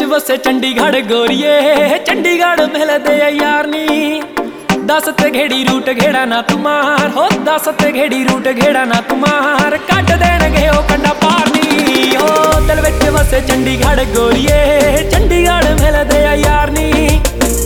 ਵਸੇ ਚੰਡੀਗੜ੍ਹ ਗੋਰੀਏ, ਚੰਡੀਗੜ੍ਹ ਮਿਲਦੇ ਆ ਯਾਰ ਨੀ। ਦਸ ਤੇ ਘੇੜੀ ਰੂਟ ਘੇੜਾ ਨਾ ਤੁਮਾਰ, ਹੋ ਦਸ ਤੇ ਘੇੜੀ ਰੂਟ ਘੇੜਾ ਨਾ ਤੁਮਾਰ। ਕੱਢ ਦੇਣਗੇ ਉਹ ਕੰਡਾ ਪਾਰ ਨੀ, ਹੋ ਦਿਲ ਵਿੱਚ ਵਸੇ ਚੰਡੀਗੜ੍ਹ ਗੋਰੀਏ, ਚੰਡੀਗੜ੍ਹ ਮਿਲਦੇ ਆ ਯਾਰ ਨੀ।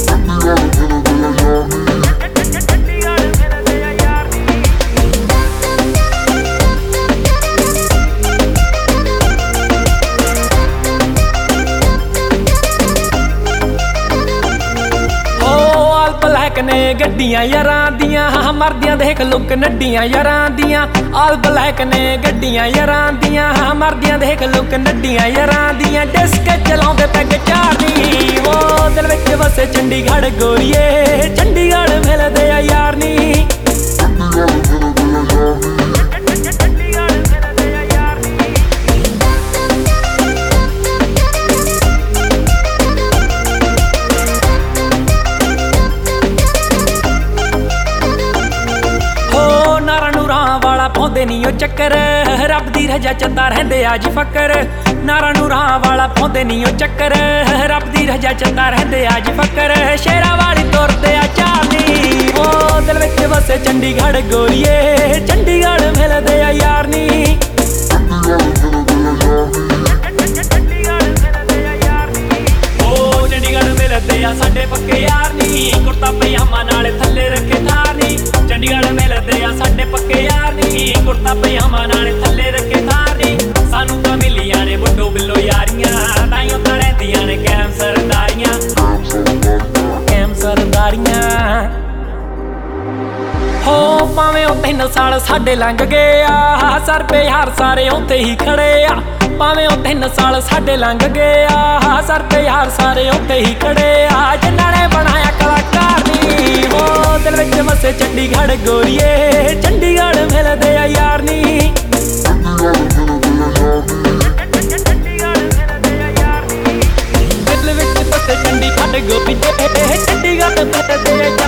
ਨੇ ਗੱਡੀਆਂ ਯਾਰਾਂ ਦੀਆਂ, ਮਰਦੀਆਂ ਦੇਖ ਲੁੱਕ ਨੱਡੀਆਂ ਯਾਰਾਂ ਦੀਆਂ। ਆਲ ਬਲੈਕ ਨੇ ਗੱਡੀਆਂ ਯਾਰਾਂ ਦੀਆਂ, ਮਰਦੀਆਂ ਦੇਖ ਲੁੱਕ ਨੱਡੀਆਂ ਯਾਰਾਂ ਦੀਆਂ। ਡਿਸਕ ਚਲਾਉਂਦੇ ਪੈਗ ਚਾਰਨੀ, ਉਹ ਦਿਲ ਵਿੱਚ ਵਸੇ ਚੰਡੀਗੜ੍ਹ ਗੋਰੀਏ, ਚੰਡੀਗੜ੍ਹ ਮਿਲਦੇ ਆ ਯਾਰ ਨੀ। ਪਾਉਂਦੇ ਨੀ ਉਹ ਚੱਕਰ, ਰੱਬ ਦੀ ਰਜਾ ਚੰਦਾ ਰਹਿੰਦੇ ਆ ਜੀ ਫਕਰ। ਨਾਰਾ ਨੂਰਾਂ ਵਾਲਾ ਪਾਉਂਦੇ ਨੀ ਉਹ ਚੱਕਰ, ਰੱਬ ਦੀ ਰਜਾ ਚੰਦਾ ਰਹਿੰਦੇ ਆ ਜੀ ਫਕਰ। ਸ਼ੇਰਾਂ ਵਾਲੀ ਤੁਰਦੇ ਆ ਚਾਰਨੀ, ਉਹ ਦਿਲ ਵਿੱਚ ਵਸੇ ਚੰਡੀਗੜ੍ਹ ਗੋਰੀਏ, ਚੰਡੀਗੜ੍ਹ ਮਿਲਦੇ ਆ ਯਾਰ ਨੀ। ਉਹ ਚੰਡੀਗੜ੍ਹ ਮਿਲਦੇ ਆ ਸਾਡੇ ਪੱਕੇ ਯਾਰ ਨੀ, ਕੁੜਤਾ ਪਜਾਮਾ ਨਾਲ ਥੱਲੇ ਰੱਖੇ ਥਾਰ ਨੀ। ਚੰਡੀਗੜ੍ਹ ਮਿਲਦੇ ਆ ਸਾਡੇ ਪੱਕੇ ਯਾਰ ਨੀ, ਕੁੜਤਾ ਪਜਾਮਾ ਨਾਲ ਥੱਲੇ ਰੱਖੇ ਥਾਰ ਨੀ। ਸਾਨੂੰ ਤਾਂ ਮਿਲੀਆਂ ਨੇ ਵੱਡੋ ਬਿੱਲੋ ਯਾਰੀਆਂ, ਤਾਈਓ ਤਾਂ ਰਹਿੰਦੀਆਂ ਨੇ ਕੈਮ ਸਰਦਾਰੀਆਂ, ਕੈਮ ਸਰਦਾਰੀਆਂ। ਹੋ ਭਾਵੇਂ ਉਹ 3 ਸਾਲ ਸਾਡੇ ਲੰਘ ਗਏ ਆ, ਸਰ ਪੇ ਹਾਰ ਸਾਰੇ ਉੱਥੇ ਹੀ ਖੜੇ ਆ। ਭਾਵੇਂ ਉਹ 3 ਸਾਲ ਸਾਡੇ ਲੰਘ ਗਏ ਆ, ਸਰ ਪੇ ਹਾਰ ਸਾਰੇ ਉੱਥੇ ਹੀ ਖੜੇ ਆ। ਜਿਨ੍ਹਾਂ ਨੇ ਬਣਾਇਆ ਕਲਾਕਾਰ ਨੀ, ਉਹ ਦਿਲ ਵਿੱਚ ਵਸੇ ਚੰਡੀਗੜ੍ਹ ਗੋਰੀਏ, ਚੰਡੀਗੜ੍ਹ ਮਿਲਦੇ ਆ ਯਾਰ ਨੀ। ਦਿਲ ਵਿੱਚ ਵਸੇ ਚੰਡੀਗੜ੍ਹ ਗੋਰੀਏ, ਚੰਡੀਗੜ੍ਹ ਮਿਲਦੇ ਆ।